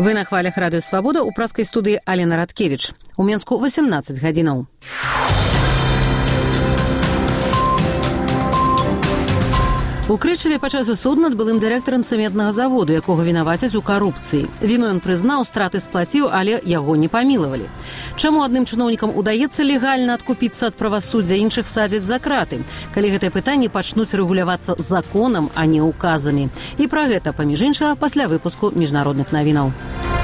Вы на хвалях Радыё Свабода, у праскай студыі Алена Радкевіч. У Менску 18 гадзінаў. У Крычаве пачаўся суд над былым дырэктарам цэментнага заводу, якога вінавацяць у карупцыі. Віну ён прызнаў, страты сплаціў, але яго не памілавалі. Чаму адным чыноўнікам удаецца легальна адкупіцца ад правасуддзя, іншых садзяць за краты, калі гэтыя пытанні пачнуць рэгулявацца законам, а не указамі. І пра гэта, паміж іншага, пасля выпуску міжнародных навінаў.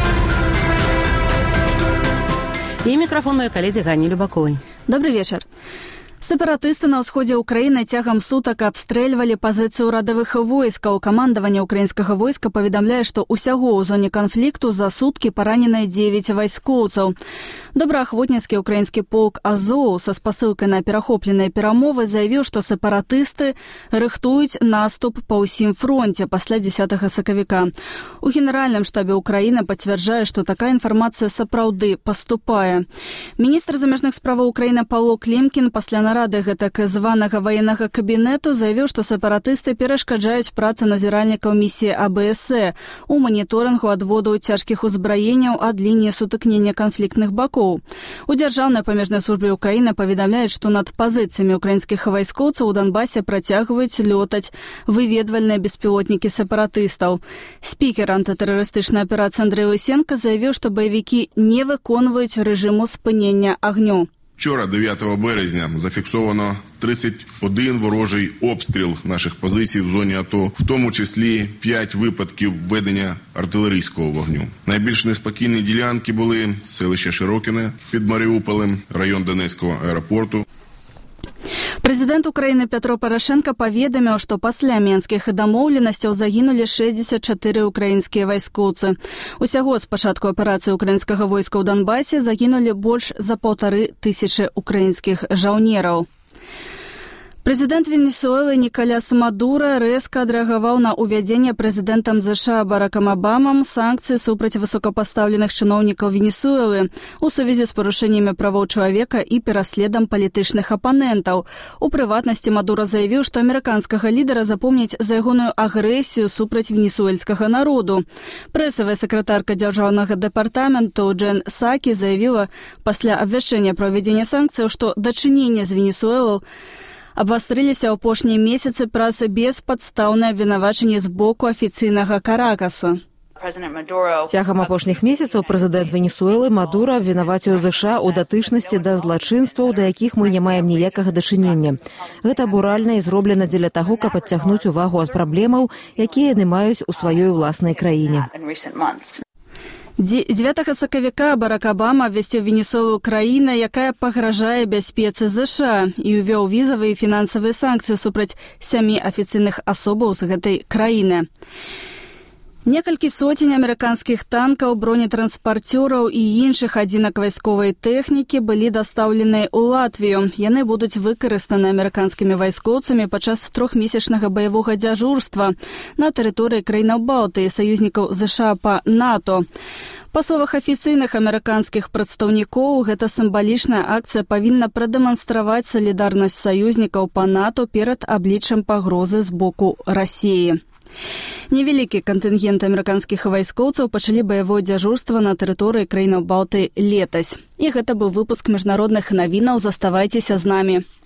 І мікрафон маёй калезе Ганні Любаковай. Добрый вечар. Сепаратысты на ўсходзе ўкраіны цягам сутак абстрэльвалі пазіцыі ўрадавых войскаў. Камандаванне ўкраінскага войска паведамляе, што ўсяго ў зоне канфлікту за суткі параненыя 9 вайскоўцаў. Добраахвотніцкі ўкраінскі полк Азоў са спасылкай на перахопленыя перамовы заявіў, што сепаратысты рыхтуюць наступ па ўсім фронце пасля 10 сакавіка. У генеральным штабе Украіны пацвярджае, што такая інфармацыя сапраўды паступае. Міністр замежных справаў Украіны Павло Клімкін пасля нарады гэтак званага ваеннага кабінету заявіў, што сепаратысты перашкаджаюць працы назіральнікаў місіі АБС у маніторынгу адводу цяжкіх узбраенняў ад лініі сутыкнення канфліктных бакоў. У Дзяржаўнай памежнай службе Украіны паведамляюць, што над пазіцыямі украінскіх вайскоўцаў у Донбасе працягваюць лётаць выведвальныя беспілотнікі сепаратыстаў. Спікер антытэрарыстычнай аперацыі Андрэй Лысенко заявіў, што баевікі не выконваюць рэжыму спынення агню. Вчора, 9 березня, зафіксовано 31 ворожий обстріл наших позицій в зоні АТО, в тому числі 5 випадків введення артилерійського вогню. Найбільш неспокійні ділянки були селище Широкине під Маріуполем, район Донецького аеропорту. Прэзідэнт Украіны Пятро Парашенко паведаміў, што пасля менскіх дамоўленасцяў загінулі 64 украінскія вайскоўцы. Усяго з пачатку аперацыі украінскага войска ў Донбасе загінулі больш за 1500 украінскіх жаўнераў. Прэзідэнт Венесуэлы Николяс Мадуро рэзка адрэагаваў на ўвядзенне прэзідэнтам США Баракам Абамам санкцый супраць высокапастаўленых чыноўнікаў Венесуэлы у сувязі з парушэннямі правоў чалавека і пераследам палітычных апанентаў. У прыватнасці Мадуро заявіў, што амерыканскага лідара запомняць за ягоную агрэсію супраць венесуэльскага народу. Прэсавая сакратарка дзяржаўнага дэпартаменту Джен Сакі заявіла пасля абвяшчэння пра ўвядзенне санкцыяў, што дачыненне з Венесуэлай абвастрыліся ў апошнія месяцы праз беспадстаўнае абвінавачанне з боку афіцыйнага Каракаса. Цягам апошніх месяцаў прэзідэнт Венесуэлы Мадуро абвінаваціў ЗША ў датычнасці да злачынстваў, да якіх мы не маем ніякага дачынення. Гэта абуральна і зроблена дзеля таго, каб адцягнуць увагу ад праблемаў, якія яны маюць у сваёй уласнай краіне. 9 сакавіка Барак Абама абвясціў Венесуэлу краіна, якая пагражае бяспецы ЗША і ўвёў візавыя і фінансавыя санкцыі супраць 7 афіцыйных асобаў з гэтай краіны. Некалькі соцень амерыканскіх танкаў, бронетранспарцёраў і іншых адзінак вайсковай тэхнікі былі дастаўленыя ў Латвію. Яны будуць выкарыстаны амерыканскімі вайскоўцамі падчас 3-месячнага баявога дзяжурства на тэрыторыі краінаў Балтыі, саюзнікаў ЗША па НАТО. Па словах афіцыйных амерыканскіх прадстаўнікоў, гэта сімвалічная акцыя павінна прадэманстраваць салідарнасць саюзнікаў па НАТО перад абліччам пагрозы з боку Расіі. Невялікі кантынгент амерыканскіх вайскоўцаў пачалі баявое дзяжурства на тэрыторыі краінаў Балтыі летась. І гэта быў выпуск міжнародных навінаў. Заставайцеся з намі.